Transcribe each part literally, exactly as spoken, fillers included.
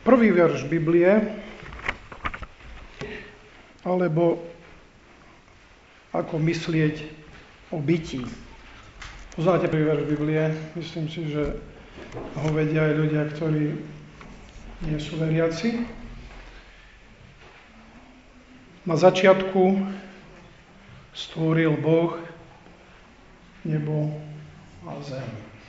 prvý verš Biblie, alebo ako myslieť o bytí. Poznáte prvý verš Biblie? Myslím si, že ho vedia aj ľudia, ktorí nie sú veriaci. Na začiatku stvoril Boh nebo a zem.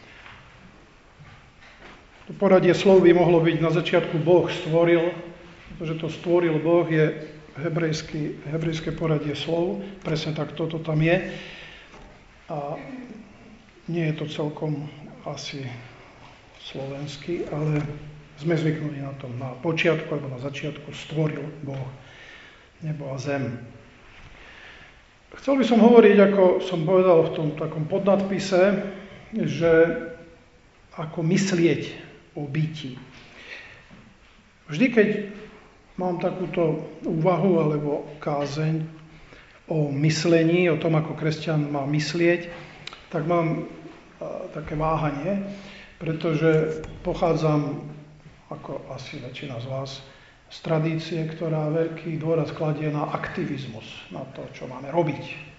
To poradie slov by mohlo byť na začiatku Boh stvoril, pretože to stvoril Boh je hebrejský, hebrejské poradie slov, presne tak toto tam je. A nie je to celkom asi slovenský, ale sme zvyknutí na tom. Na počiatku alebo na začiatku stvoril Boh nebo a zem. Chcel by som hovoriť, ako som povedal v tom takom podnadpise, že ako myslieť o bytí. Vždy, keď mám takúto úvahu alebo kázeň o myslení, o tom, ako kresťan má myslieť, tak mám a, také váhanie, pretože pochádzam, ako asi väčšina z vás, z tradície, ktorá veľký dôraz kladie na aktivizmus, na to, čo máme robiť.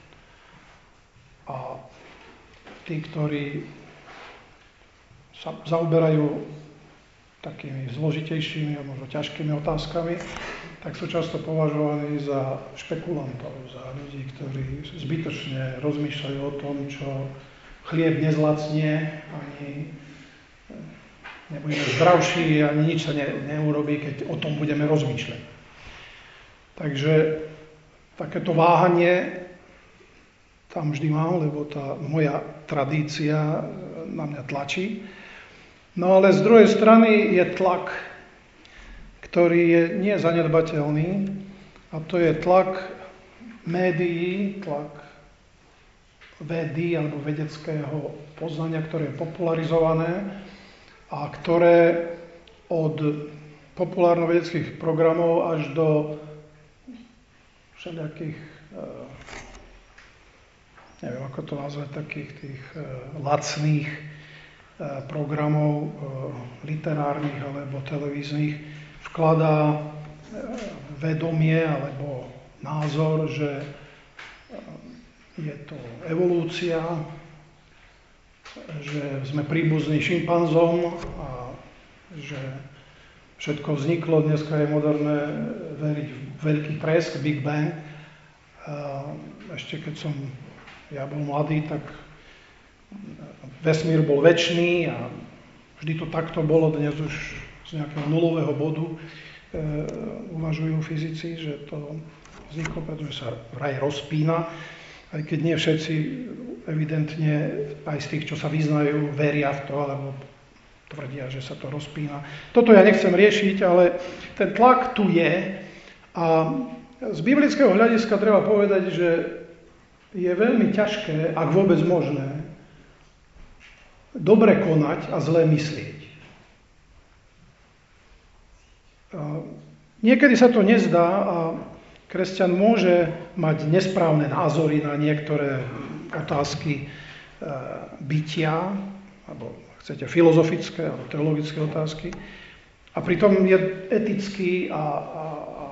A tí, ktorí sa zaoberajú takými zložitejšími a možno ťažkými otázkami, tak sú často považovaní za špekulantov, za ľudí, ktorí zbytočne rozmýšľajú o tom, čo chlieb nezlacnie, ani nebudeme zdravší, ani nič sa ne, neurobí, keď o tom budeme rozmýšľať. Takže takéto váhanie tam vždy mám, lebo tá moja tradícia na mňa tlačí. No ale z druhej strany je tlak, ktorý je nie zanedbateľný, a to je tlak médií, tlak vedy alebo vedeckého poznania, ktoré je popularizované a ktoré od populárno-vedeckých programov až do všelijakých, neviem ako to nazvať, takých tých lacných programov literárnych alebo televíznych vkladá vedomie alebo názor, že je to evolúcia, že sme príbuzní šimpanzom a že všetko vzniklo. Dneska je moderné veriť v veľký tresk, Big Bang. Ešte keď som ja bol mladý, tak vesmír bol večný a vždy to takto bolo. Dnes už z nejakého nulového bodu e, uvažujú fyzici, že to vzniklo, pretože sa raj rozpína, aj keď nie všetci evidentne aj z tých, čo sa vyznajú, veria v to, alebo tvrdia, že sa to rozpína. Toto ja nechcem riešiť, ale ten tlak tu je a z biblického hľadiska treba povedať, že je veľmi ťažké, ak vôbec možné, dobre konať a zle myslieť. Niekedy sa to nezdá a kresťan môže mať nesprávne názory na niektoré otázky bytia, alebo chcete filozofické alebo teologické otázky, a pritom je etický a, a, a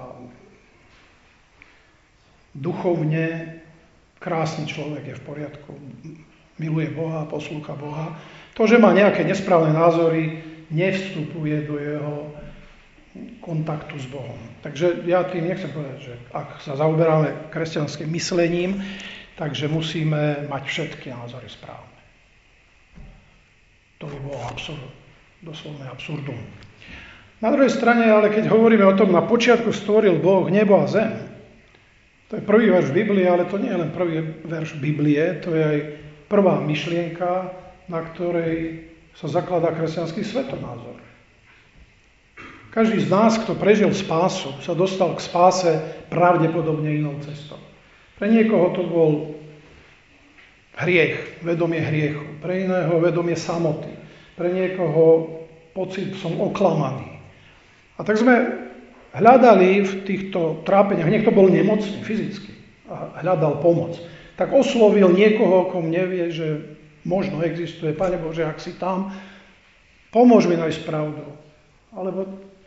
duchovne krásny človek, je v poriadku, miluje Boha, poslúcha Boha. To, že má nejaké nesprávne názory, nevstupuje do jeho kontaktu s Bohom. Takže ja tým nechcem povedať, že ak sa zaoberáme kresťanským myslením, takže musíme mať všetky názory správne. To by bolo absurd, doslovné absurdum. Na druhej strane, ale keď hovoríme o tom, na počiatku stvoril Boh nebo a zem, to je prvý verš Biblie, ale to nie je len prvý verš Biblie, to je aj prvá myšlienka, na ktorej sa zakladá kresťanský svetonázor. Každý z nás, kto prežil spásu, sa dostal k spáse pravdepodobne inou cestou. Pre niekoho to bol hriech, vedomie hriechu, pre iného vedomie samoty, pre niekoho pocit, som oklamaný. A tak sme hľadali v týchto trápeniach, niekto bol nemocný fyzicky a hľadal pomoc, tak oslovil niekoho, kom nevie, že možno existuje, Pane Bože, ak si tam, pomôž mi nájsť pravdu. Alebo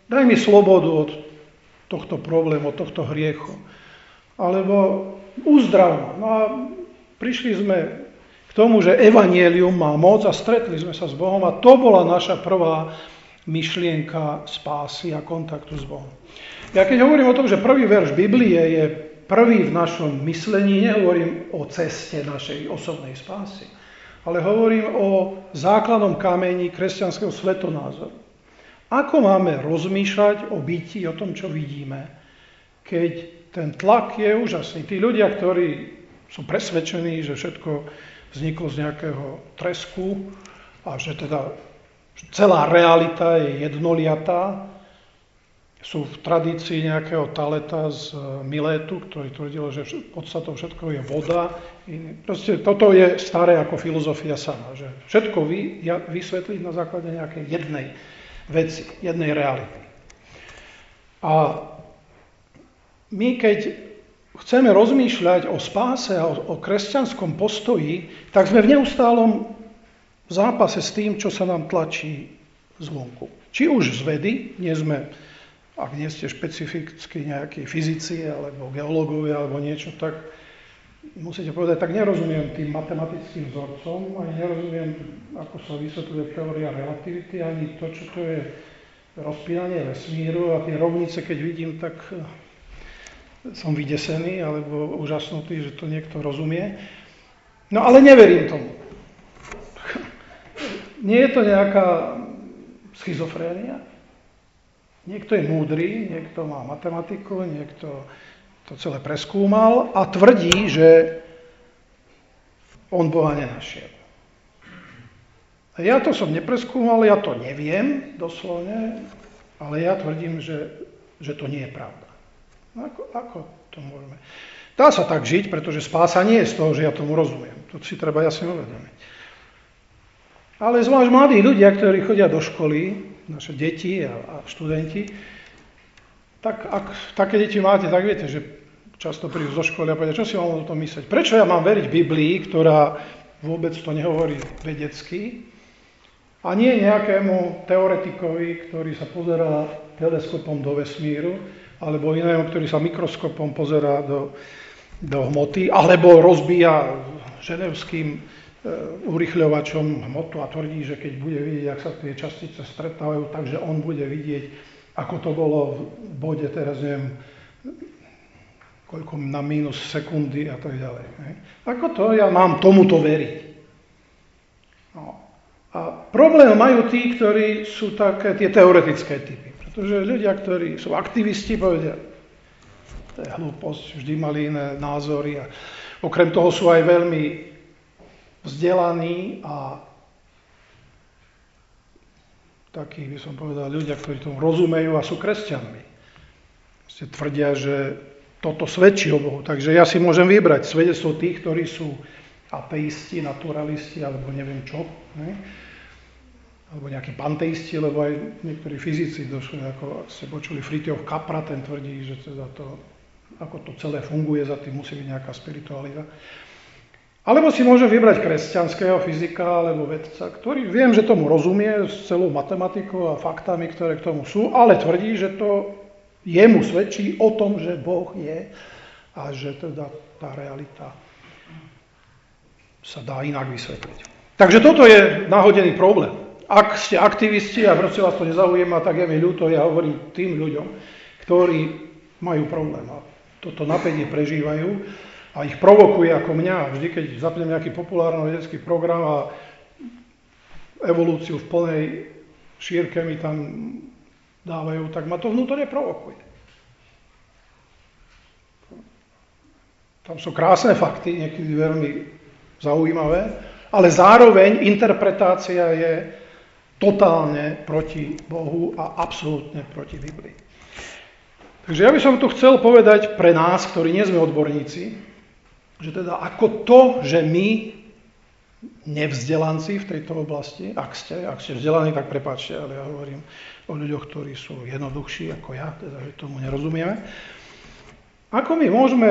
daj mi slobodu od tohto problému, od tohto hriechu. Alebo uzdrav ma. No a prišli sme k tomu, že evanjelium má moc a stretli sme sa s Bohom a to bola naša prvá myšlienka spásy a kontaktu s Bohom. Ja keď hovorím o tom, že prvý verš Biblie je prvý v našom myslení, nehovorím o ceste našej osobnej spásy, ale hovorím o základnom kameni kresťanského svetonázoru. Ako máme rozmýšľať o byti, o tom, čo vidíme, keď ten tlak je úžasný. Tí ľudia, ktorí sú presvedčení, že všetko vzniklo z nejakého tresku a že teda celá realita je jednoliatá, sú v tradícii nejakého Taleta z Milétu, ktorý tvrdil, že podstatou všetko je voda. Proste toto je staré ako filozofia sama, že všetko vy, ja, vysvetliť na základe nejakej jednej veci, jednej reality. A my keď chceme rozmýšľať o spáse a o, o kresťanskom postoji, tak sme v neustálom zápase s tým, čo sa nám tlačí zvonku. Či už z vedy, nie sme, ak nie ste špecificky nejakí fyzici alebo geológovia alebo niečo, tak musíte povedať, tak nerozumiem tým matematickým vzorcom, ani nerozumiem, ako sa vysvetľuje teória relativity, ani to, čo to je rozpínanie vesmíru a tie rovnice, keď vidím, tak som vydesený alebo úžasnutý, že to niekto rozumie. No ale neverím tomu. Nie je to nejaká schizofrénia. Niekto je múdry, niekto má matematiku, niekto to celé preskúmal a tvrdí, že on Boha nenašiel. A ja to som nepreskúmal, ja to neviem doslovne, ale ja tvrdím, že, že to nie je pravda. No ako, ako to môžeme? Dá sa tak žiť, pretože spása nie je z toho, že ja tomu rozumiem. To si treba jasne uvedomiť. Ale zvlášť mladí ľudia, ktorí chodia do školy, naše deti a, a študenti, tak ak také deti máte, tak viete, že často prídu zo školy a povedia, čo si mám o tom myslieť? Prečo ja mám veriť Biblii, ktorá vôbec to nehovorí vedecky, a nie nejakému teoretikovi, ktorý sa pozerá teleskopom do vesmíru, alebo inému, ktorý sa mikroskopom pozerá do, do hmoty, alebo rozbíja ženevským urýchľovačom hmotu a tvrdí, že keď bude vidieť, ak sa tie častice stretávajú, takže on bude vidieť, ako to bolo v bode teraz, neviem, koľko na mínus sekundy a tak ďalej. Ako to ja mám tomuto veriť? No. A problém majú tí, ktorí sú také tie teoretické typy. Pretože ľudia, ktorí sú aktivisti, povedia, to je hlúposť, vždy mali iné názory a okrem toho sú aj veľmi vzdelaní a takí, by som povedal, ľudia, ktorí tomu rozumejú a sú kresťanmi. Ste tvrdia, že toto svedčí o Bohu. Takže ja si môžem vybrať svedectvo tých, ktorí sú ateisti, naturalisti, alebo neviem čo, ne? Alebo nejakí panteisti, lebo aj niektorí fyzici došli, ako ste počuli Fritjof Capra, ten tvrdí, že teda to, ako to celé funguje, za tým musí byť nejaká spiritualita. Alebo si môžem vybrať kresťanského fyzika alebo vedca, ktorý viem, že tomu rozumie s celou matematikou a faktami, ktoré k tomu sú, ale tvrdí, že to jemu svedčí o tom, že Boh je a že teda tá realita sa dá inak vysvetliť. Takže toto je náhodený problém. Ak ste aktivisti a proste vás to nezaujíma, tak je mi ľúto, ja hovorím tým ľuďom, ktorí majú problém a toto napätie prežívajú, a ich provokuje ako mňa. Vždy, keď zapnem nejaký populárno-vedecký program a evolúciu v plnej šírke mi tam dávajú, tak ma to vnútorne provokuje. Tam sú krásne fakty, niekedy veľmi zaujímavé, ale zároveň interpretácia je totálne proti Bohu a absolútne proti Biblii. Takže ja by som tu chcel povedať pre nás, ktorí nie sme odborníci, že teda ako to, že my, nevzdelanci v tejto oblasti, ak ste, ak ste vzdelaní, tak prepáčte, ale ja hovorím o ľuďoch, ktorí sú jednoduchší ako ja, teda že tomu nerozumieme. Ako my môžeme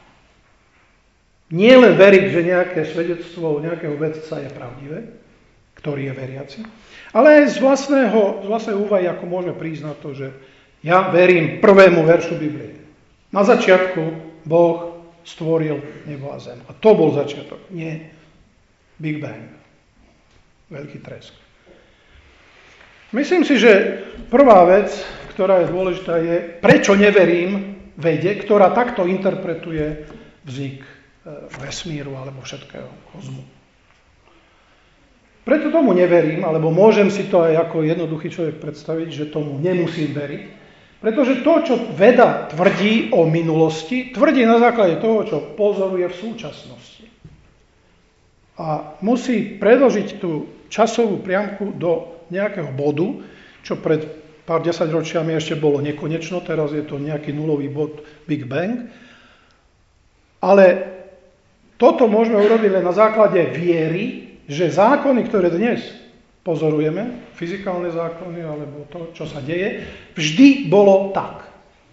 nielen veriť, že nejaké svedectvo nejakého vedca je pravdivé, ktorý je veriaci. Ale aj z, vlastného, z vlastnej úvahy, ako môžeme prísť na to, že ja verím prvému veršu Biblie. Na začiatku Boh stvoril nebo a zem. A to bol začiatok. Nie Big Bang. Veľký tresk. Myslím si, že prvá vec, ktorá je dôležitá, je, prečo neverím vede, ktorá takto interpretuje vznik vesmíru alebo všetkého kozmu. Preto tomu neverím, alebo môžem si to aj ako jednoduchý človek predstaviť, že tomu nemusím veriť, pretože to, čo veda tvrdí o minulosti, tvrdí na základe toho, čo pozoruje v súčasnosti. A musí predložiť tú časovú priamku do nejakého bodu, čo pred pár desaťročiami ešte bolo nekonečno, teraz je to nejaký nulový bod Big Bang. Ale toto môžeme urobiť len na základe viery, že zákony, ktoré dnes pozorujeme, fyzikálne zákony alebo to, čo sa deje, vždy bolo tak.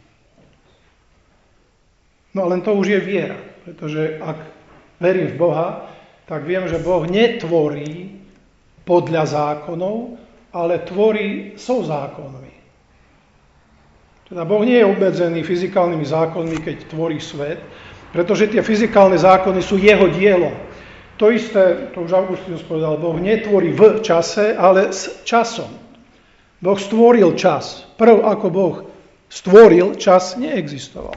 No len to už je viera, pretože ak verím v Boha, tak viem, že Boh netvorí podľa zákonov, ale tvorí so zákonmi. Teda Boh nie je obmedzený fyzikálnymi zákonmi, keď tvorí svet, pretože tie fyzikálne zákony sú jeho dielom. To isté, to už Augustinus povedal, Boh netvorí v čase, ale s časom. Boh stvoril čas. Prv ako Boh stvoril, čas neexistoval.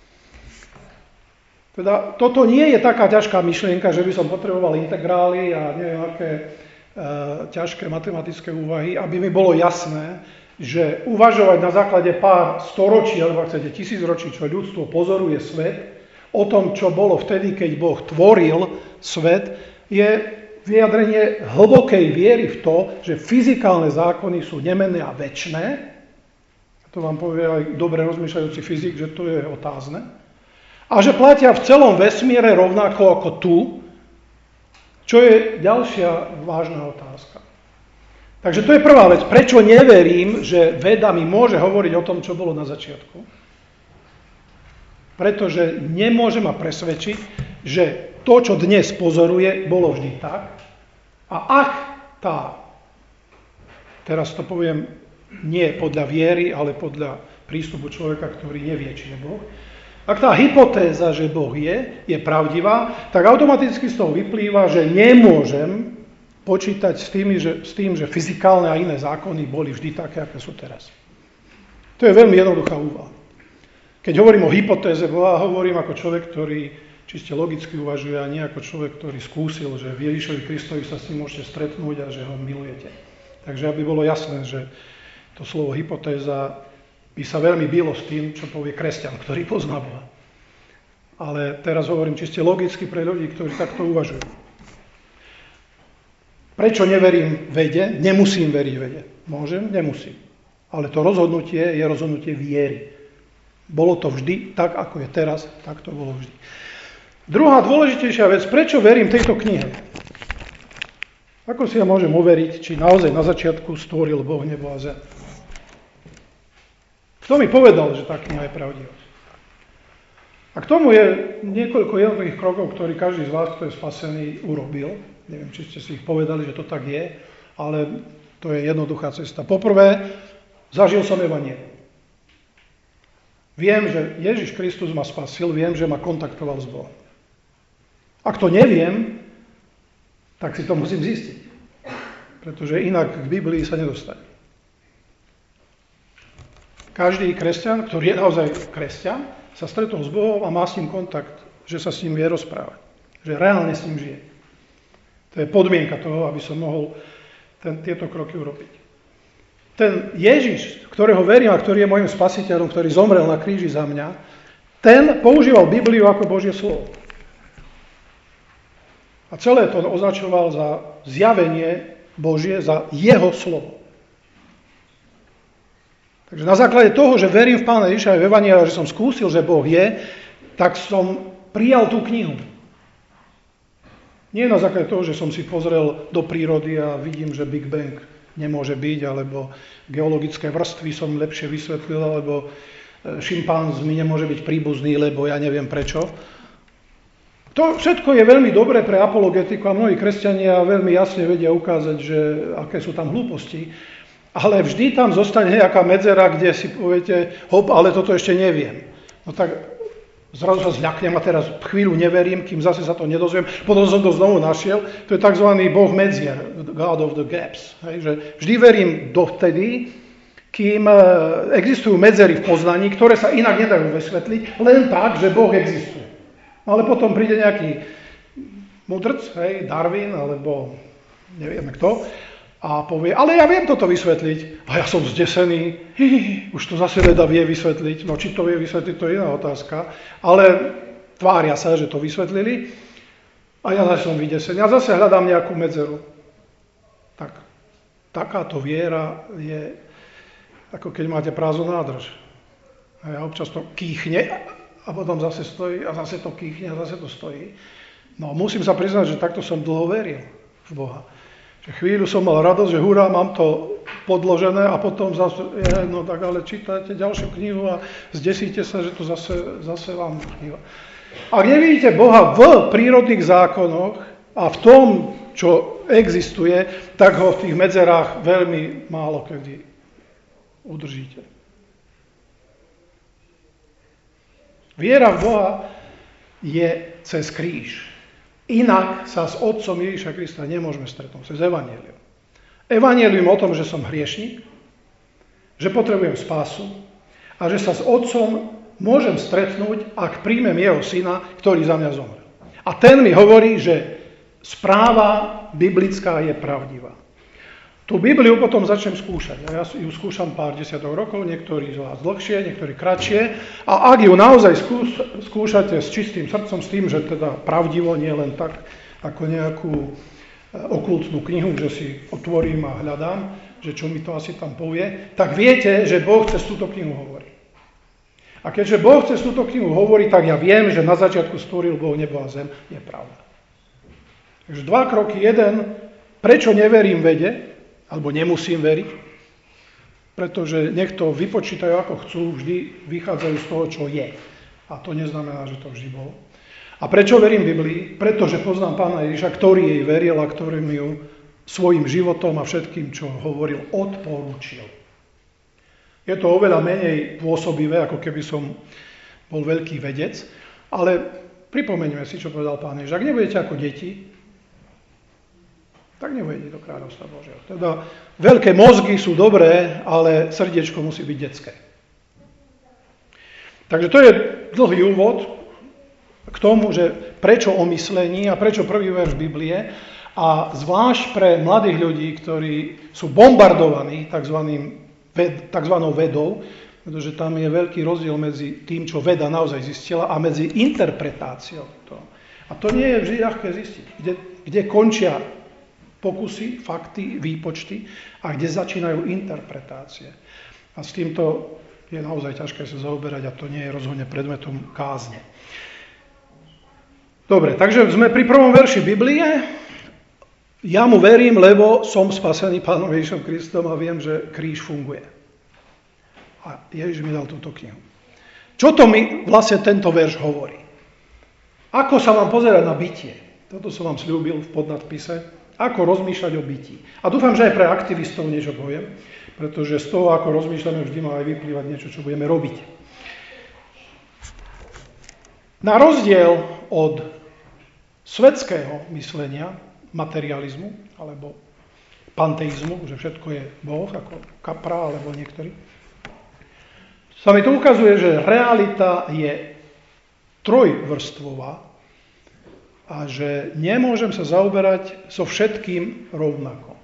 Teda toto nie je taká ťažká myšlienka, že by som potreboval integrály a neviem aké e, ťažké matematické úvahy, aby mi bolo jasné, že uvažovať na základe pár storočí, alebo ak chcete tisícročí, čo ľudstvo pozoruje svet, o tom, čo bolo vtedy, keď Boh tvoril svet, je vyjadrenie hlbokej viery v to, že fyzikálne zákony sú nemenné a večné. To vám povie aj dobre rozmýšľajúci fyzik, že to je otázne. A že platia v celom vesmíre rovnako ako tu, čo je ďalšia vážna otázka. Takže to je prvá vec. Prečo neverím, že veda mi môže hovoriť o tom, čo bolo na začiatku? Pretože nemôže ma presvedčiť, že to, čo dnes pozoruje, bolo vždy tak. A ak tá, teraz to poviem, nie podľa viery, ale podľa prístupu človeka, ktorý nevie, či je Boh, ak tá hypotéza, že Boh je, je pravdivá, tak automaticky z toho vyplýva, že nemôžem počítať s, tými, že, s tým, že fyzikálne a iné zákony boli vždy také, aké sú teraz. To je veľmi jednoduchá úvaha. Keď hovorím o hypotéze Boha, hovorím ako človek, ktorý čiste logicky uvažuje a nie ako človek, ktorý skúsil, že v Ježišovi Kristovi sa s ním môžete stretnúť a že ho milujete. Takže aby bolo jasné, že to slovo hypotéza by sa veľmi bylo s tým, čo povie kresťan, ktorý pozná Boha. Ale teraz hovorím čiste logicky pre ľudí, ktorí takto uvažujú. Prečo neverím vede? Nemusím veriť vede. Môžem? Nemusím. Ale to rozhodnutie je rozhodnutie viery. Bolo to vždy tak, ako je teraz, tak to bolo vždy. Druhá dôležitejšia vec, prečo verím tejto knihe? Ako si ja môžem overiť, či naozaj na začiatku stvoril Boh nebo a zem? Kto mi povedal, že tá kniha je pravdivá? A k tomu je niekoľko jednotlivých krokov, ktorý každý z vás, kto je spasený, urobil. Neviem, či ste si ich povedali, že to tak je, ale to je jednoduchá cesta. Poprvé, zažil som evanjelium. Viem, že Ježiš Kristus ma spasil, viem, že ma kontaktoval s Bohom. Ak to neviem, tak si to musím zistiť. Pretože inak k Biblii sa nedostane. Každý kresťan, ktorý je naozaj kresťan, sa stretol s Bohom a má s ním kontakt, že sa s ním vie rozprávať. Že reálne s ním žije. To je podmienka toho, aby som mohol ten, tieto kroky urobiť. Ten Ježiš, ktorého verím a ktorý je môjim spasiteľom, ktorý zomrel na kríži za mňa, ten používal Bibliu ako Božie slovo. A celé to označoval za zjavenie Božie, za jeho slovo. Takže na základe toho, že verím v Pána Ježiša aj v Evanjeliu, že som skúsil, že Boh je, tak som prijal tú knihu. Nie na základe toho, že som si pozrel do prírody a vidím, že Big Bang nemôže byť, alebo geologické vrstvy som lepšie vysvetlil, alebo šimpánz mi nemôže byť príbuzný, lebo ja neviem prečo. To všetko je veľmi dobré pre apologetiku a mnohí kresťania veľmi jasne vedia ukázať, že aké sú tam hlúposti, ale vždy tam zostane nejaká medzera, kde si poviete, hop, ale toto ešte neviem. No tak zrazu sa zľaknem a teraz chvíľu neverím, kým zase sa to nedozviem. Potom som to znovu našiel. To je tzv. Boh medzier, God of the gaps. Hej, že vždy verím dovtedy, kým existujú medzery v poznaní, ktoré sa inak nedajú vysvetliť, len tak, že Boh existuje. Ale potom príde nejaký mudrc, hej, Darwin, alebo nevieme kto, a povie, ale ja viem toto vysvetliť. A ja som zdesený, hi, už to zase veda vie vysvetliť. No či to vie vysvetliť, to je iná otázka. Ale tvária sa, že to vysvetlili. A ja zase som vydesený. Ja zase hľadám nejakú medzeru. Tak, takáto viera je, ako keď máte prázdnu nádrž. A ja občas to kýchne a potom zase stojí a zase to kýchne a zase to stojí. No musím sa priznať, že takto som dlho veril v Boha. Že chvíľu som mal radosť, že hurá, mám to podložené a potom zase, je, no tak ale čítajte ďalšiu knihu a zdesíte sa, že to zase, zase vám chýba. Ak nevidíte Boha v prírodných zákonoch a v tom, čo existuje, tak ho v tých medzerách veľmi málo kedy udržíte. Viera v Boha je cez kríž. Inak sa s Otcom Ježiša Krista nemôžeme stretnúť, cez evanjelium. Evanjelium o tom, že som hriešnik, že potrebujem spásu a že sa s Otcom môžem stretnúť, ak príjmem jeho syna, ktorý za mňa zomrel. A ten mi hovorí, že správa biblická je pravdivá. Tú Bibliu potom začnem skúšať. Ja ju skúšam pár desiatok rokov, niektorí z vás dlhšie, niektorí kratšie. A ak ju naozaj skúš, skúšate s čistým srdcom, s tým, že teda pravdivo, nie len tak, ako nejakú okultnú knihu, že si otvorím a hľadám, že čo mi to asi tam povie, tak viete, že Boh cez túto knihu hovorí. A keďže Boh cez túto knihu hovorí, tak ja viem, že na začiatku stvoril Boh nebo a zem, je pravda. Takže dva kroky. Jeden, prečo neverím vede, alebo nemusím veriť, pretože nech to vypočítajú ako chcú, vždy vychádzajú z toho, čo je. A to neznamená, že to vždy bolo. A prečo verím Biblii? Pretože poznám Pána Ježiša, ktorý jej veril a ktorý mi ju svojim životom a všetkým, čo hovoril, odporúčil. Je to oveľa menej pôsobivé, ako keby som bol veľký vedec, ale pripomeňme si, čo povedal Pán Ježiš. Ak nebudete ako deti, tak nevojde do kráľovstva Božieho. Teda veľké mozgy sú dobré, ale srdiečko musí byť detské. Takže to je dlhý úvod k tomu, že prečo o myslení a prečo prvý verš Biblie a zvlášť pre mladých ľudí, ktorí sú bombardovaní takzvanou vedou, pretože tam je veľký rozdiel medzi tým, čo veda naozaj zistila a medzi interpretáciou toho. A to nie je vždy ľahké zistiť, kde, kde končia pokusy, fakty, výpočty a kde začínajú interpretácie. A s týmto je naozaj ťažké sa zaoberať a to nie je rozhodne predmetom kázne. Dobre, takže sme pri prvom verši Biblie. Ja mu verím, lebo som spasený Pánom Ježišom Kristom a viem, že kríž funguje. A Ježiš mi dal túto knihu. Čo to mi vlastne tento verš hovorí? Ako sa mám pozerať na bytie? Toto som vám sľúbil v podnadpise. Ako rozmýšľať o bytí. A dúfam, že aj pre aktivistov niečo poviem, pretože z toho, ako rozmýšľame, vždy má aj vyplývať niečo, čo budeme robiť. Na rozdiel od svetského myslenia, materializmu, alebo panteizmu, že všetko je Boh, ako Kapra, alebo niektorí, sa mi tu ukazuje, že realita je trojvrstvová, a že nemôžem sa zaoberať so všetkým rovnako.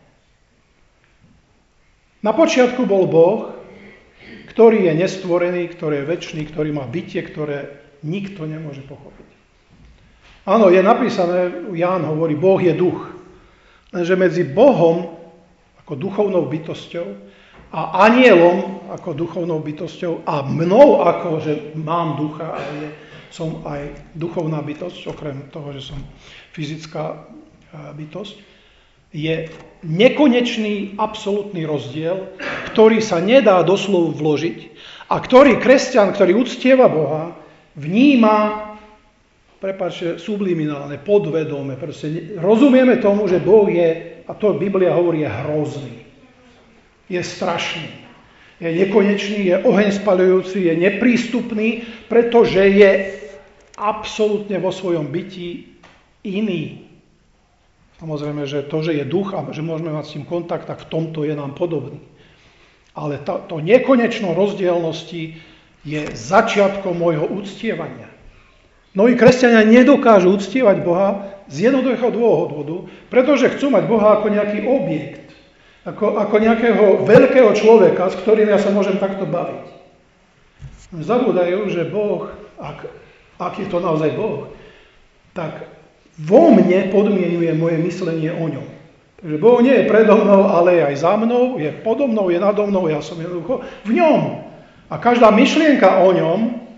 Na počiatku bol Boh, ktorý je nestvorený, ktorý je večný, ktorý má bytie, ktoré nikto nemôže pochopiť. Áno, je napísané, Ján hovorí, Boh je duch. Lenže medzi Bohom ako duchovnou bytosťou a anielom ako duchovnou bytosťou a mnou ako, že mám ducha a je som aj duchovná bytosť, okrem toho, že som fyzická bytosť, je nekonečný absolútny rozdiel, ktorý sa nedá doslov vložiť a ktorý kresťan, ktorý uctieva Boha, vníma prepáčte, subliminálne, podvedome. Proste rozumieme tomu, že Boh je, a to Biblia hovorí, je hrozný. Je strašný. Je nekonečný, je oheň spaľujúci, je neprístupný, pretože je absolútne vo svojom byti iný. Samozrejme, že to, že je duch a že môžeme mať s ním kontakt, tak v tomto je nám podobný. Ale to, to nekonečno rozdielnosti je začiatkom môjho uctievania. Mnohí kresťania nedokážu uctievať Boha z jednoduchého dôvodu, pretože chcú mať Boha ako nejaký objekt. Ako, ako nejakého veľkého človeka, s ktorým ja sa môžem takto baviť. Zabúdajú, že Boh, ak, ak je to naozaj Boh, tak vo mne podmienuje moje myslenie o ňom. Takže Boh nie je predo mnou, ale je aj za mnou, je podo mnou, je nado mnou, ja som jednoducho v ňom. A každá myšlienka o ňom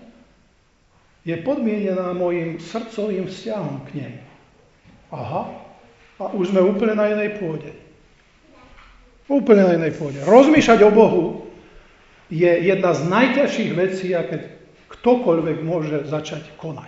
je podmienená mojim srdcovým vzťahom k nemu. Aha, a už sme úplne na inej pôde. Úplne na inej pôde. Rozmýšľať o Bohu je jedna z najťažších vecí, aké ktokoľvek môže začať konať.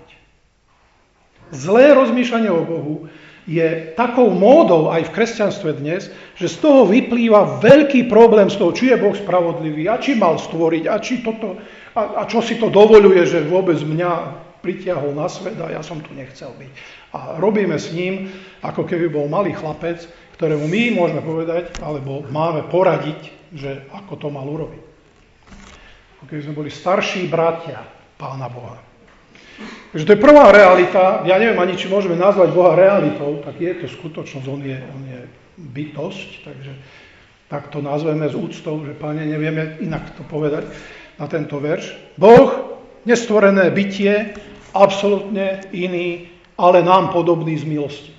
Zlé rozmýšľanie o Bohu je takou módou aj v kresťanstve dnes, že z toho vyplýva veľký problém z toho, či je Boh spravodlivý, a či mal stvoriť, a, či toto, a, a čo si to dovoľuje, že vôbec mňa pritiahol na svet a ja som tu nechcel byť. A robíme s ním, ako keby bol malý chlapec, ktorému my môžeme povedať, alebo máme poradiť, že ako to mal urobiť. Ako keby sme boli starší bratia Pána Boha. Takže to je prvá realita. Ja neviem ani, či môžeme nazvať Boha realitou, tak je to skutočnosť, on je, on je bytosť, takže tak to nazveme s úctou, že Páne, nevieme inak to povedať na tento verš. Boh, nestvorené bytie, absolútne iný, ale nám podobný z milosti.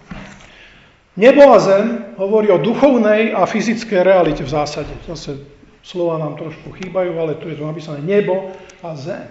Nebo a zem hovorí o duchovnej a fyzickej realite v zásade. Zase slova nám trošku chýbajú, ale tu je to napísané nebo a zem.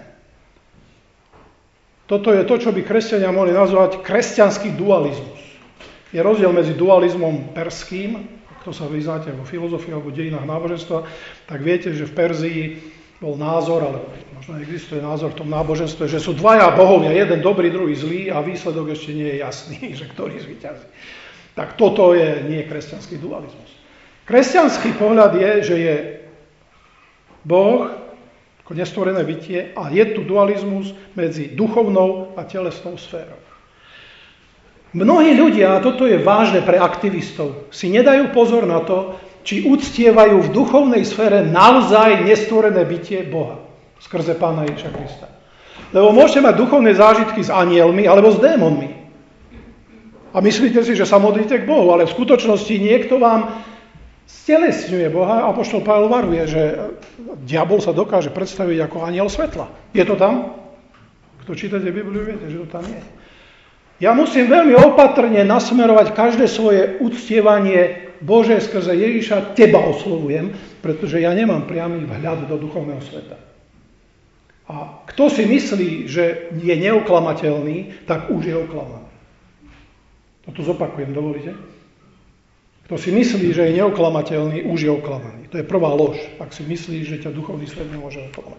Toto je to, čo by kresťania mohli nazvať kresťanský dualizmus. Je rozdiel medzi dualizmom perským, kto sa vyznáte vo filozofii alebo dejinách náboženstva, tak viete, že v Perzii bol názor, ale možno existuje názor v tom náboženstve, že sú dvaja bohovia, jeden dobrý, druhý zlý a výsledok ešte nie je jasný, že ktorý zvíťazí. Tak toto je nie kresťanský dualizmus. Kresťanský pohľad je, že je Boh ako nestvorené bytie a je tu dualizmus medzi duchovnou a telesnou sférou. Mnohí ľudia, a toto je vážne pre aktivistov, si nedajú pozor na to, či uctievajú v duchovnej sfére naozaj nestvorené bytie Boha skrze Pána Ježiša Krista. Lebo môžete mať duchovné zážitky s anielmi alebo s démonmi. A myslíte si, že sa modlíte k Bohu, ale v skutočnosti niekto vám stelesňuje Boha. Apoštol Pavel varuje, že diabol sa dokáže predstaviť ako anjel svetla. Je to tam? Kto čítate Bibliu, viete, že to tam je. Ja musím veľmi opatrne nasmerovať každé svoje uctievanie Bože skrze Ježiša, teba oslovujem, pretože ja nemám priamy vhľad do duchovného sveta. A kto si myslí, že je neoklamateľný, tak už je oklamaný. Toto zopakujem, dovolíte? Kto si myslí, že je neoklamateľný, už je oklamaný. To je prvá lož, ak si myslíš, že ťa duchovný svet nemôže oklamať.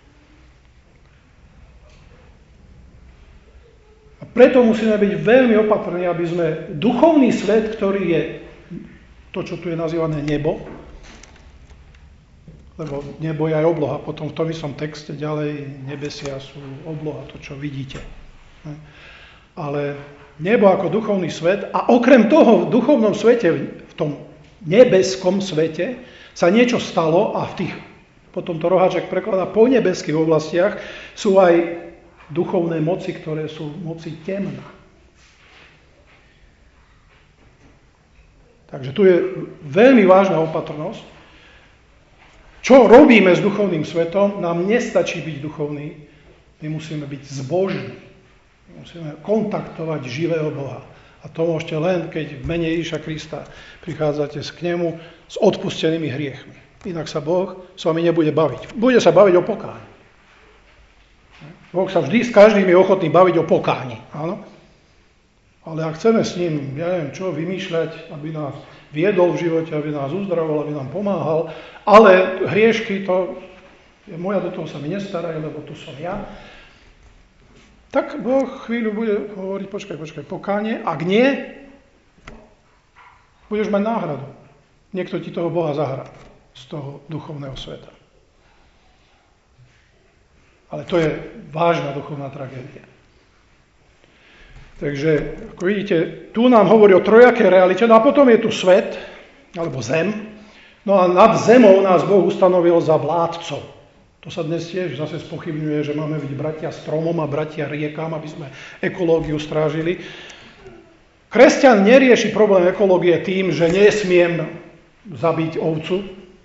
A preto musíme byť veľmi opatrní, aby sme duchovný svet, ktorý je to, čo tu je nazývané nebo, lebo nebo je aj obloha, potom v tom istom texte ďalej nebesia sú obloha, to, čo vidíte. Ale nebo ako duchovný svet a okrem toho v duchovnom svete, v tom nebeskom svete sa niečo stalo a v tých, potom to Roháček prekladá, po nebeských oblastiach sú aj duchovné moci, ktoré sú moci temna. Takže tu je veľmi vážna opatrnosť. Čo robíme s duchovným svetom? Nám nestačí byť duchovný, my musíme byť zbožní. Musíme kontaktovať živého Boha. A to môžete len, keď v mene Ježiša Krista prichádzate k nemu s odpustenými hriechmi. Inak sa Boh s vami nebude baviť. Bude sa baviť o pokáni. Boh sa vždy s každým je ochotný baviť o pokáni. Áno? Ale ak chceme s ním, ja neviem čo, vymýšľať, aby nás viedol v živote, aby nás uzdravoval, aby nám pomáhal, ale hriešky, to je moja, do toho sa mi nestarajú, lebo tu som ja, tak Boh chvíľu bude hovoriť, počkaj, počkaj, pokánie, ak nie, budeš mať náhradu. Niekto ti toho Boha zahrá z toho duchovného sveta. Ale to je vážna duchovná tragédia. Takže, ako vidíte, tu nám hovorí o trojakej realite, no a potom je tu svet, alebo zem, no a nad zemou nás Boh ustanovil za vládcov. To sa dnes tiež zase spochybňuje, že máme byť bratia stromom a bratia riekám, aby sme ekológiu strážili. Kresťan nerieši problém ekológie tým, že nesmiem zabiť ovcu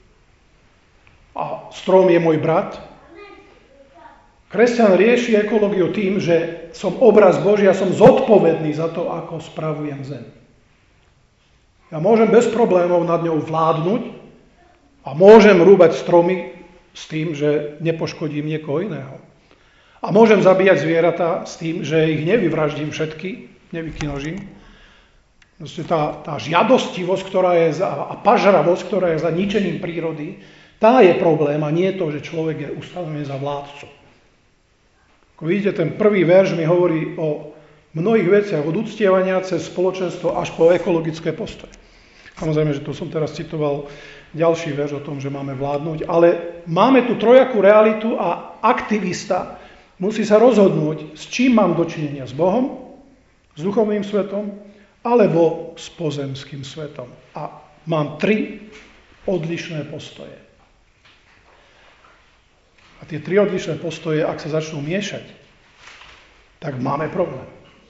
a strom je môj brat. Kresťan rieši ekológiu tým, že som obraz Boží a som zodpovedný za to, ako spravujem zem. Ja môžem bez problémov nad ňou vládnuť a môžem rúbať stromy s tým, že nepoškodím niekoho iného. A môžem zabíjať zvieratá s tým, že ich nevyvraždím všetky, nevykinožím. Proste tá, tá žiadostivosť, ktorá je za, a pažravosť, ktorá je za ničením prírody, tá je problém a nie to, že človek je ustanovený za vládcu. Ako vidíte, ten prvý verš mi hovorí o mnohých veciach, od uctievania cez spoločenstvo až po ekologické postoje. Samozrejme, že tu som teraz citoval ďalší verš o tom, že máme vládnuť, ale máme tu trojakú realitu a aktivista musí sa rozhodnúť, s čím mám dočinenia, s Bohom, s duchovným svetom, alebo s pozemským svetom. A mám tri odlišné postoje. A tie tri odlišné postoje, ak sa začnú miešať, tak máme problém.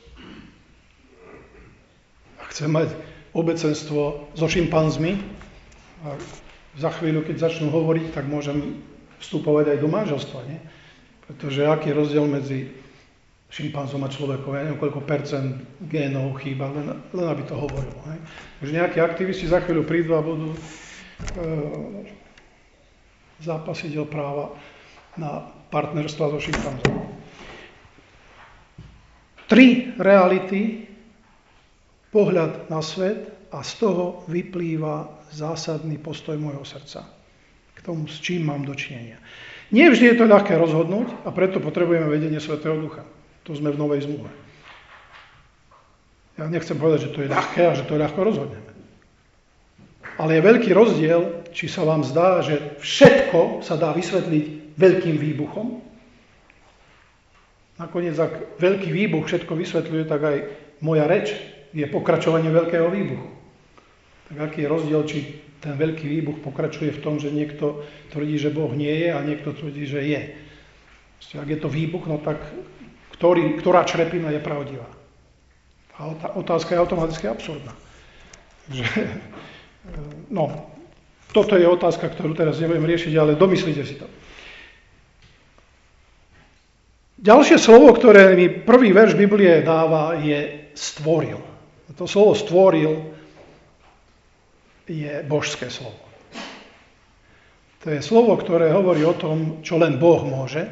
Ak chcem mať obecenstvo so šimpanzmi, a za chvíľu, keď začnú hovoriť, tak môžem vstupovať aj do manželstva, nie? Pretože aký je rozdiel medzi šimpanzom a človekom, ja neviem, koľko percent génov chýba, len, len aby to hovorilo. Hej? Takže nejakí aktivisti za chvíľu prídu a budú e, zápasiť o práva na partnerstva so šimpanzom. Tri reality, pohľad na svet a z toho vyplýva zásadný postoj môjho srdca k tomu, s čím mám dočinenia. Nie vždy je to ľahké rozhodnúť a preto potrebujeme vedenie Svätého Ducha. To sme v Novej zmluve. Ja nechcem povedať, že to je ľahké a že to ľahko rozhodneme. Ale je veľký rozdiel, či sa vám zdá, že všetko sa dá vysvetliť veľkým výbuchom. Nakoniec, ak veľký výbuch všetko vysvetľuje, tak aj moja reč je pokračovanie veľkého výbuchu. Tak aký je rozdiel, či ten veľký výbuch pokračuje v tom, že niekto tvrdí, že Boh nie je a niekto tvrdí, že je. Ak je to výbuch, no tak ktorý, ktorá črepina je pravdivá? A otázka je automaticky absurdná. Takže, no, toto je otázka, ktorú teraz nebudem riešiť, ale domyslite si to. Ďalšie slovo, ktoré mi prvý verš Biblie dáva, je stvoril. To slovo stvoril je božské slovo. To je slovo, ktoré hovorí o tom, čo len Boh môže.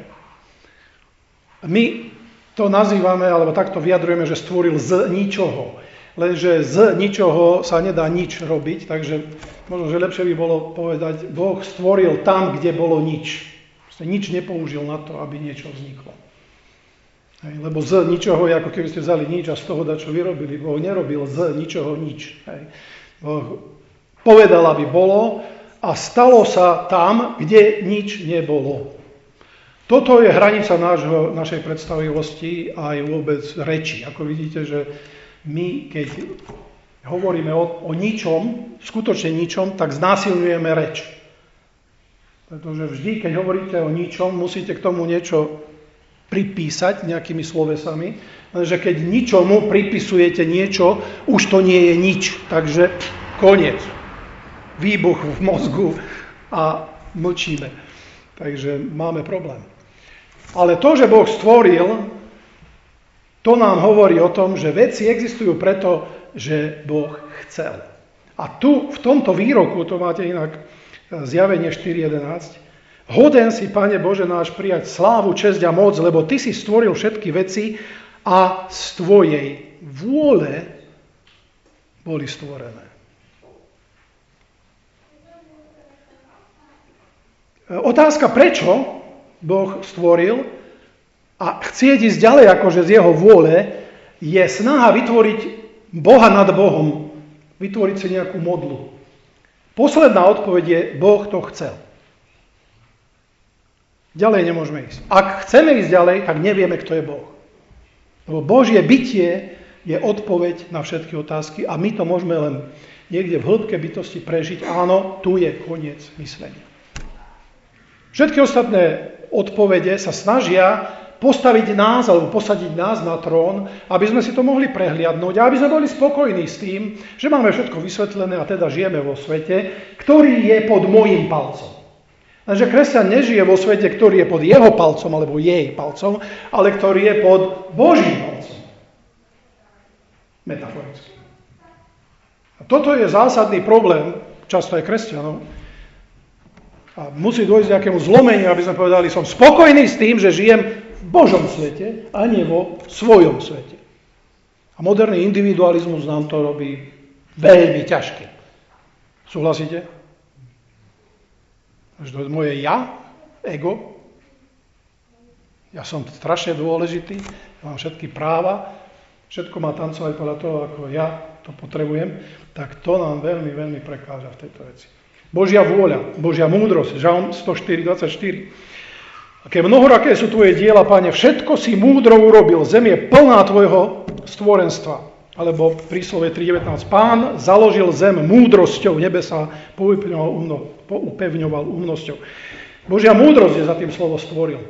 My to nazývame, alebo takto vyjadrujeme, že stvoril z ničoho. Lenže z ničoho sa nedá nič robiť, takže možno, že lepšie by bolo povedať, Boh stvoril tam, kde bolo nič. Proste nič nepoužil na to, aby niečo vzniklo. Hej, lebo z ničoho je ako keby ste vzali nič a z toho dačo vyrobili. Boh nerobil z ničoho nič. Hej. Boh povedal, aby bolo a stalo sa tam, kde nič nebolo. Toto je hranica nášho, našej predstavivosti a aj vôbec reči. Ako vidíte, že my, keď hovoríme o, o ničom, skutočne ničom, tak znásilňujeme reč. Pretože vždy, keď hovoríte o ničom, musíte k tomu niečo pripísať nejakými slovesami, že keď ničomu pripisujete niečo, už to nie je nič. Takže koniec. Výbuch v mozgu a mlčíme. Takže máme problém. Ale to, že Boh stvoril, to nám hovorí o tom, že veci existujú preto, že Boh chcel. A tu, v tomto výroku, to máte inak Zjavenie štyri jedenásť, hoden si, Pane Bože náš, prijať slávu, česť a moc, lebo Ty si stvoril všetky veci a z Tvojej vôle boli stvorené. Otázka, prečo Boh stvoril, a chcieť ísť ďalej akože z jeho vôle, je snaha vytvoriť Boha nad Bohom, vytvoriť si nejakú modlu. Posledná odpoveď je, Boh to chcel. Ďalej nemôžeme ísť. Ak chceme ísť ďalej, tak nevieme, kto je Boh. Lebo Božie bytie je odpoveď na všetky otázky a my to môžeme len niekde v hĺbke bytosti prežiť. Áno, tu je koniec myslenia. Všetky ostatné odpovede sa snažia postaviť nás alebo posadiť nás na trón, aby sme si to mohli prehliadnúť a aby sme boli spokojní s tým, že máme všetko vysvetlené a teda žijeme vo svete, ktorý je pod môjim palcom. Takže kresťan nežije vo svete, ktorý je pod jeho palcom alebo jej palcom, ale ktorý je pod Božím palcom. Metaforicky. A toto je zásadný problém často aj kresťanov. A musí dôjsť k nejakému zlomeniu, aby sme povedali, som spokojný s tým, že žijem v Božom svete a nie vo svojom svete. A moderný individualizmus nám to robí veľmi ťažké. Súhlasíte? Že to je moje ja, ego. Ja som strašne dôležitý, mám všetky práva, všetko má tancovať podľa toho, ako ja to potrebujem, tak to nám veľmi, veľmi prekáža v tejto veci. Božia vôľa, Božia múdrosť, Žalm sto štyri dvadsaťštyri. Aké mnohoraké sú tvoje diela, Pane, všetko si múdro urobil, zem je plná tvojho stvorenstva. Alebo príslove tri devätnásť. Pán založil zem múdrosťou, nebesa poupevňoval, umno, poupevňoval umnosťou. Božia múdrosť je za tým slovo stvoril.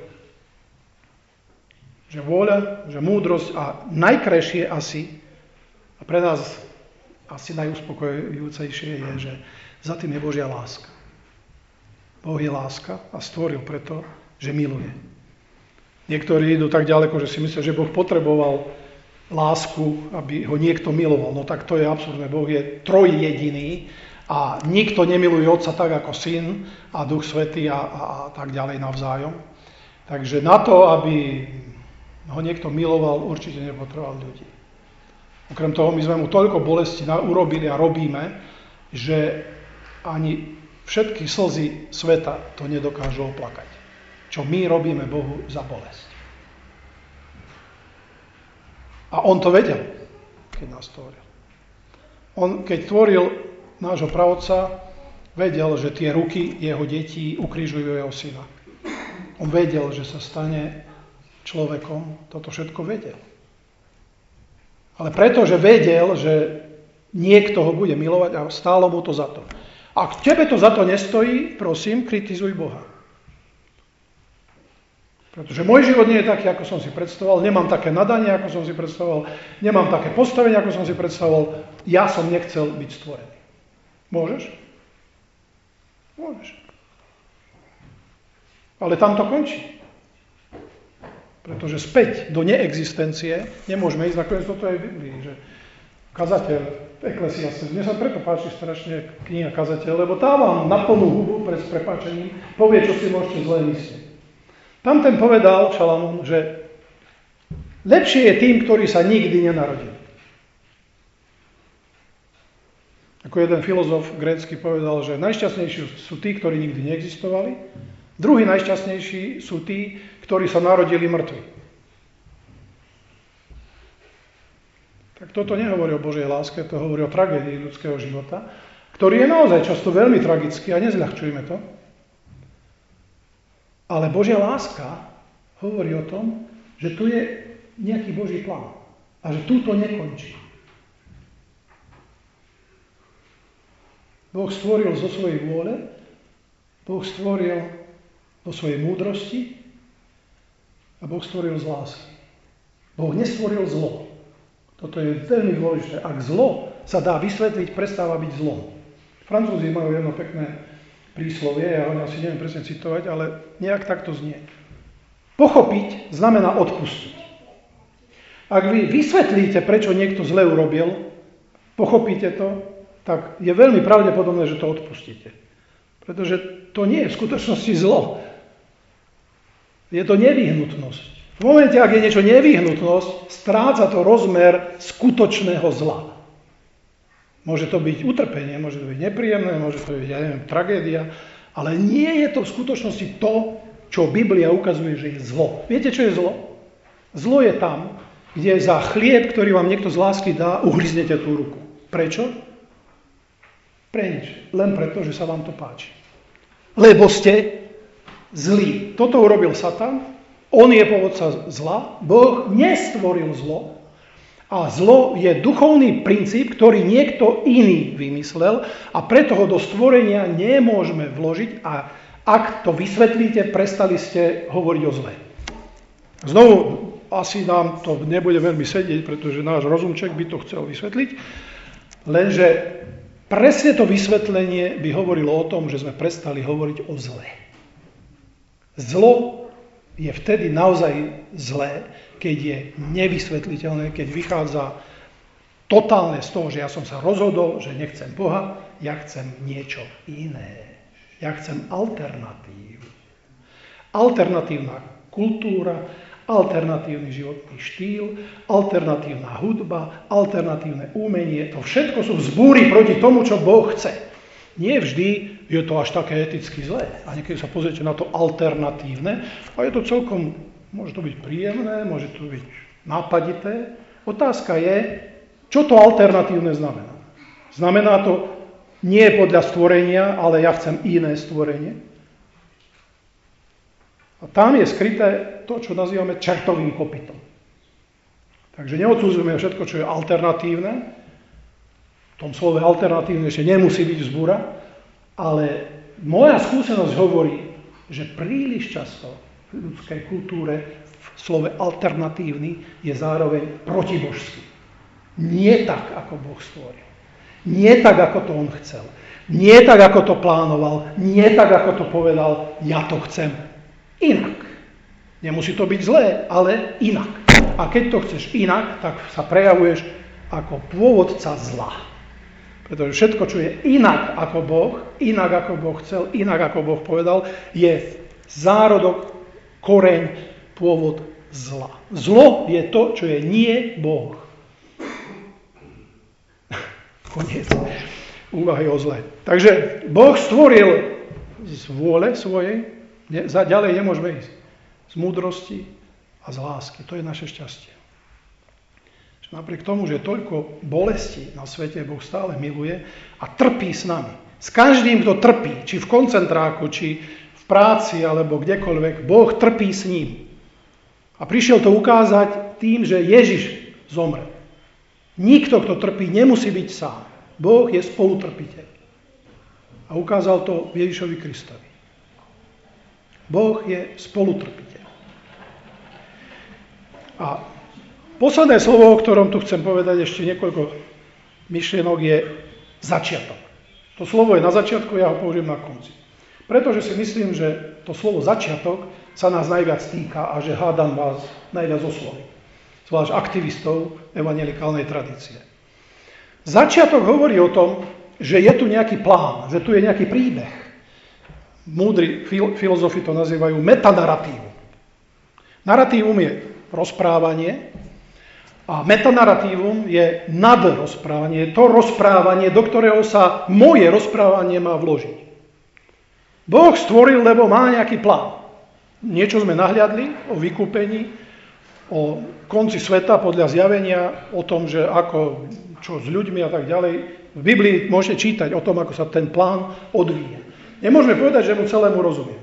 Že vôľa, že múdrosť a najkrajšie asi, a pre nás asi najuspokojujúcejšie je, že za tým je Božia láska. Boh je láska a stvoril preto, že miluje. Niektorí idú tak ďaleko, že si myslia, že Boh potreboval lásku, aby ho niekto miloval. No tak to je absurdné. Boh je trojjediný a nikto nemiluje Otca tak ako Syn a Duch Svätý a, a, a tak ďalej navzájom. Takže na to, aby ho niekto miloval, určite nepotreboval ľudí. Okrem toho, my sme mu toľko bolesti urobili a robíme, že ani všetky slzy sveta to nedokážu oplakať. Čo my robíme Bohu za bolesť. A on to vedel, keď nás tvoril. On, keď tvoril nášho pravodca, vedel, že tie ruky jeho detí ukrižujú jeho syna. On vedel, že sa stane človekom, toto všetko vedel. Ale pretože vedel, že niekto ho bude milovať a stálo mu to za to. Ak tebe to za to nestojí, prosím, kritizuj Boha. Pretože môj život nie je taký, ako som si predstavoval, nemám také nadanie, ako som si predstavoval, nemám také postavenie, ako som si predstavoval, ja som nechcel byť stvorený. Môžeš? Môžeš. Ale tam to končí. Pretože späť do neexistencie nemôžeme ísť, nakoniec toto aj v Biblii, že kazateľ v Eklesiaste, mne sa preto páči strašne kniha Kazateľ, lebo tá vám na plnú hubu pred prepáčením povie, čo si môžete zle myslieť. Tam ten povedal Šalamún, že lepšie je tým, ktorí sa nikdy nenarodili. Ako jeden filozof grécky povedal, že najšťastnejší sú tí, ktorí nikdy neexistovali, druhí najšťastnejší sú tí, ktorí sa narodili mŕtvi. Tak toto nehovorí o Božej láske, to hovorí o tragédii ľudského života, ktorý je naozaj často veľmi tragický a nezľahčujme to. Ale Božia láska hovorí o tom, že tu je nejaký Boží plán a že tu to nekončí. Boh stvoril zo svojej vôle, Boh stvoril zo svojej múdrosti a Boh stvoril z lásky. Boh nestvoril zlo. Toto je veľmi dôležité. Ak zlo sa dá vysvetliť, prestáva byť zlom. Francúzi majú jedno pekné príslovie, ja ho asi neviem presne citovať, ale nejak takto znie. Pochopiť znamená odpustiť. Ak vy vysvetlíte, prečo niekto zle urobil, pochopíte to, tak je veľmi pravdepodobné, že to odpustíte. Pretože to nie je v skutočnosti zlo. Je to nevyhnutnosť. V momente, ak je niečo nevyhnutnosť, stráca to rozmer skutočného zla. Môže to byť utrpenie, môže to byť nepríjemné, môže to byť, ja neviem, tragédia, ale nie je to v skutočnosti to, čo Biblia ukazuje, že je zlo. Viete, čo je zlo? Zlo je tam, kde za chlieb, ktorý vám niekto z lásky dá, uhryznete tú ruku. Prečo? Pre nič. Len preto, že sa vám to páči. Lebo ste zlí. Toto urobil Satan. On je pôvodca zla. Boh nestvoril zlo. A zlo je duchovný princíp, ktorý niekto iný vymyslel a preto ho do stvorenia nemôžeme vložiť a ak to vysvetlíte, prestali ste hovoriť o zle. Znovu, asi nám to nebude veľmi sedieť, pretože náš rozumček by to chcel vysvetliť, lenže presne to vysvetlenie by hovorilo o tom, že sme prestali hovoriť o zle. Zlo je vtedy naozaj zlé, keď je nevysvetliteľné, keď vychádza totálne z toho, že ja som sa rozhodol, že nechcem Boha, ja chcem niečo iné. Ja chcem alternatívu. Alternatívna kultúra, alternatívny životný štýl, alternatívna hudba, alternatívne umenie, to všetko sú vzbúry proti tomu, čo Boh chce. Nie vždy je to až také eticky zlé. A niekedy sa pozriete na to alternatívne a je to celkom, môže to byť príjemné, môže to byť nápadité. Otázka je, čo to alternatívne znamená. Znamená to nie podľa stvorenia, ale ja chcem iné stvorenie. A tam je skryté to, čo nazývame čertovým kopytom. Takže neodsudzujeme všetko, čo je alternatívne. V tom slove alternatívne ešte nemusí byť vzbúra, ale moja skúsenosť hovorí, že príliš často v ľudskej kultúre v slove alternatívny je zároveň protibožský. Nie tak, ako Boh stvoril. Nie tak, ako to on chcel. Nie tak, ako to plánoval. Nie tak, ako to povedal. Ja to chcem inak. Nemusí to byť zlé, ale inak. A keď to chceš inak, tak sa prejavuješ ako pôvodca zla. Pretože všetko, čo je inak ako Boh, inak ako Boh chcel, inak ako Boh povedal, je zárodok, koreň, pôvod zla. Zlo je to, čo je nie Boh. Koniec úvahy o zle. Takže Boh stvoril z vôle svojej, ne, za ďalej nemôžeme ísť, z múdrosti a z lásky. To je naše šťastie. Napriek tomu, že toľko bolesti na svete Boh stále miluje a trpí s nami. S každým, kto trpí, či v koncentráku, či v práci, alebo kdekoľvek, Boh trpí s ním. A prišiel to ukázať tým, že Ježiš zomrel. Nikto, kto trpí, nemusí byť sám. Boh je spolutrpiteľ. A ukázal to Ježišovi Kristovi. Boh je spolutrpiteľ. A posledné slovo, o ktorom tu chcem povedať ešte niekoľko myšlienok, je začiatok. To slovo je na začiatku, ja ho použijem na konci. Pretože si myslím, že to slovo začiatok sa nás najviac týka a že hádam vás najviac osloví. Zvlášť aktivistov evanjelikálnej tradície. Začiatok hovorí o tom, že je tu nejaký plán, že tu je nejaký príbeh. Múdri fil- filozofi to nazývajú metanarratívum. Narratívum je rozprávanie a metanarratívum je nadrozprávanie, to rozprávanie, do ktorého sa moje rozprávanie má vložiť. Boh stvoril, lebo má nejaký plán. Niečo sme nahliadli o vykúpení, o konci sveta podľa zjavenia, o tom, že ako, čo s ľuďmi a tak ďalej. V Biblii môžete čítať o tom, ako sa ten plán odvíja. Nemôžeme povedať, že mu celému rozumieme.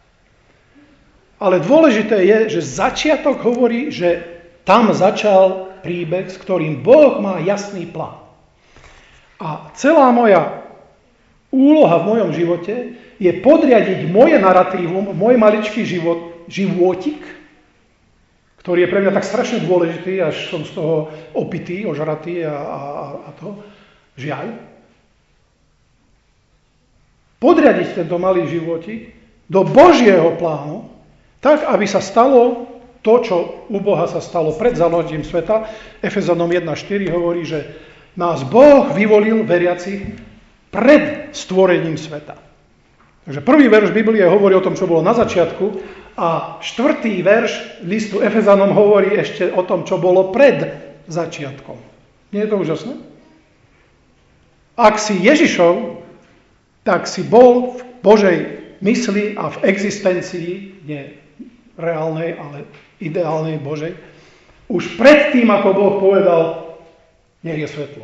Ale dôležité je, že začiatok hovorí, že tam začal príbeh, s ktorým Boh má jasný plán. A celá moja úloha v mojom živote je podriadiť moje naratívum, môj maličký život, životík, ktorý je pre mňa tak strašne dôležitý, až som z toho opitý, ožratý a, a, a to, žiaľ. Podriadiť tento malý životík do Božieho plánu, tak, aby sa stalo to, čo u Boha sa stalo pred založením sveta. Efezanom jedna štyri hovorí, že nás Boh vyvolil veriacich pred stvorením sveta. Takže prvý verš Biblie hovorí o tom, čo bolo na začiatku, a štvrtý verš listu Efezanom hovorí ešte o tom, čo bolo pred začiatkom. Nie je to úžasné? Ak si Ježišov, tak si bol v Božej mysli a v existencii, nie reálnej, ale ideálnej Božej. Už predtým, ako Boh povedal, nech je svetlo.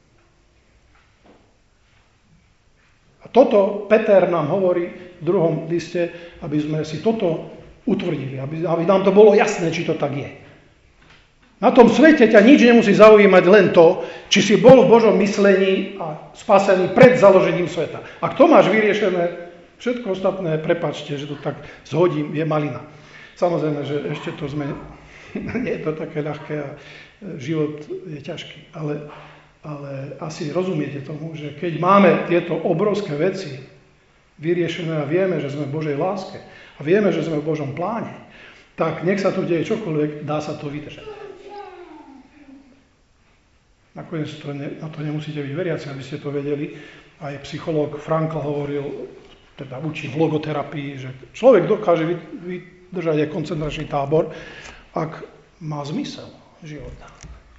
A toto Peter nám hovorí v druhom liste, aby sme si toto utvrdili, aby, aby nám to bolo jasné, či to tak je. Na tom svete ťa nič nemusí zaujímať, len to, či si bol v Božom myslení a spasený pred založením sveta. Ak to máš vyriešené, všetko ostatné, prepáčte, že to tak zhodím, je malina. Samozrejme, že ešte to sme, nie je to také ľahké a život je ťažký, ale, ale asi rozumiete tomu, že keď máme tieto obrovské veci vyriešené a vieme, že sme v Božej láske a vieme, že sme v Božom pláne, tak nech sa tu deje čokoľvek, dá sa to vydržať. Nakoniec to ne, na to nemusíte byť veriaci, aby ste to vedeli. Aj psychológ Frankl hovoril, teda učí v logoterapii, že človek dokáže vydržať aj koncentračný tábor, ak má zmysel života.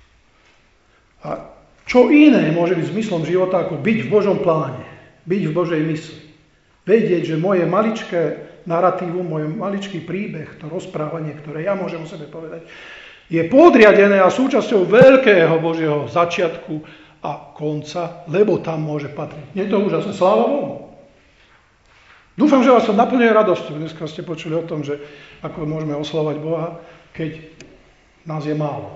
A čo iné môže byť zmyslom života, ako byť v Božom pláne, byť v Božej mysli. Vedieť, že moje maličké narratívum, môj maličký príbeh, to rozprávanie, ktoré ja môžem o sebe povedať, je podriadené a súčasťou veľkého Božieho začiatku a konca, lebo tam môže patriť. Nie je to úžasné? Sláva Bohu. Dúfam, že vás to naplňuje radosťou. Dneska ste počuli o tom, že ako môžeme oslavovať Boha, keď nás je málo.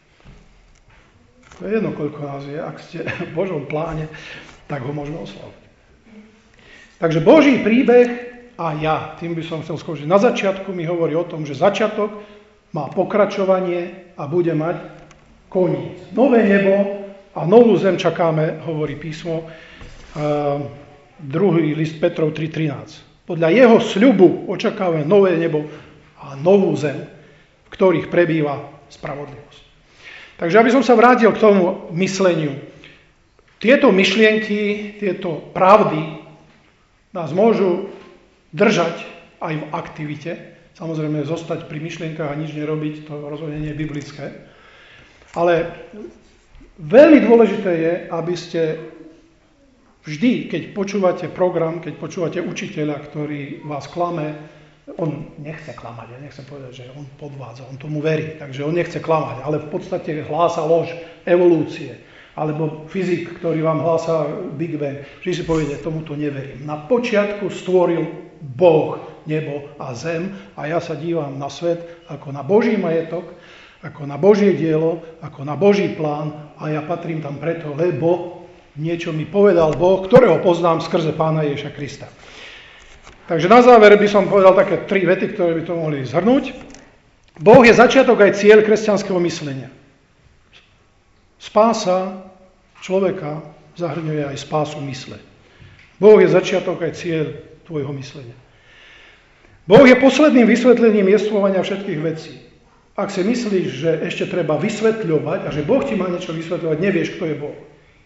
To je jedno, koľko nás je. Ak ste v Božom pláne, tak ho môžeme oslavovať. Takže Boží príbeh a ja, tým by som chcel skončiť. Na začiatku mi hovorí o tom, že začiatok má pokračovanie a bude mať koniec. Nové nebo a novú zem čakáme, hovorí písmo, uh, druhý list Petrov tri trinásť. Podľa jeho sľubu očakávame nové nebo a novú zem, v ktorých prebýva spravodlivosť. Takže aby som sa vrátil k tomu mysleniu. Tieto myšlienky, tieto pravdy nás môžu držať aj v aktivite. Samozrejme, zostať pri myšlienkach a nič nerobiť, to rozhodne nie je biblické. Ale veľmi dôležité je, aby ste vždy, keď počúvate program, keď počúvate učiteľa, ktorý vás klame, on nechce klamať, ja nechcem povedať, že on podvádza, on tomu verí, takže on nechce klamať, ale v podstate hlása lož evolúcie, alebo fyzik, ktorý vám hlása Big Bang. Vždy si poviete, tomuto neverím. Na počiatku stvoril Boh nebo a zem a ja sa dívam na svet ako na Boží majetok, ako na Božie dielo, ako na Boží plán a ja patrím tam preto, lebo niečo mi povedal Boh, ktorého poznám skrze Pána Ježiša Krista. Takže na záver by som povedal také tri vety, ktoré by to mohli zhrnúť. Boh je začiatok aj cieľ kresťanského myslenia. Spása človeka zahrňuje aj spásu mysle. Boh je začiatok aj cieľ tvojho myslenia. Boh je posledným vysvetlením jestvovania všetkých vecí. Ak si myslíš, že ešte treba vysvetľovať a že Boh ti má niečo vysvetľovať, nevieš, kto je Boh.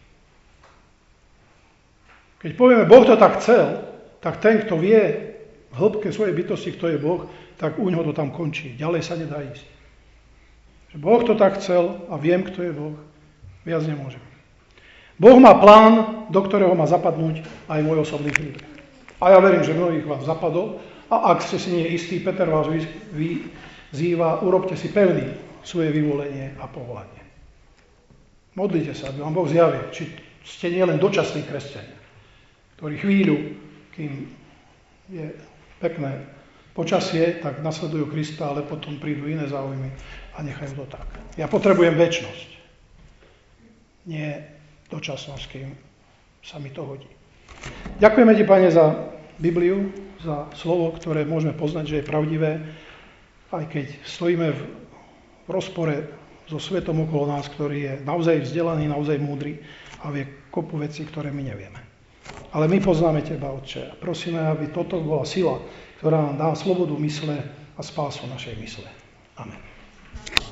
Keď povieme, Boh to tak chcel, tak ten, kto vie v hĺbke svojej bytosti, kto je Boh, tak u ňoho to tam končí. Ďalej sa nedá ísť. Že Boh to tak chcel a viem, kto je Boh, viac nemôžem. Boh má plán, do ktorého má zapadnúť aj môj osobný príbeh. A ja verím, že mnohých vás zapadol. A ak ste si nie istí, Peter vás vyzýva, urobte si pevný svoje vyvolenie a povolanie. Modlite sa, aby vám Boh zjavil, či ste nielen dočasní kresťania, ktorí chvíľu, kým je pekné počasie, tak nasledujú Krista, ale potom prídu iné záujmy a nechajú to tak. Ja potrebujem večnosť. Nie dočasnosť, kým sa mi to hodí. Ďakujeme ti, Pane, za Bibliu, za slovo, ktoré môžeme poznať, že je pravdivé, aj keď stojíme v rozpore so svetom okolo nás, ktorý je naozaj vzdelaný, naozaj múdry a vie kopu vecí, ktoré my nevieme. Ale my poznáme teba, Otče, a prosíme, aby toto bola sila, ktorá nám dá slobodu mysle a spásu našej mysle. Amen.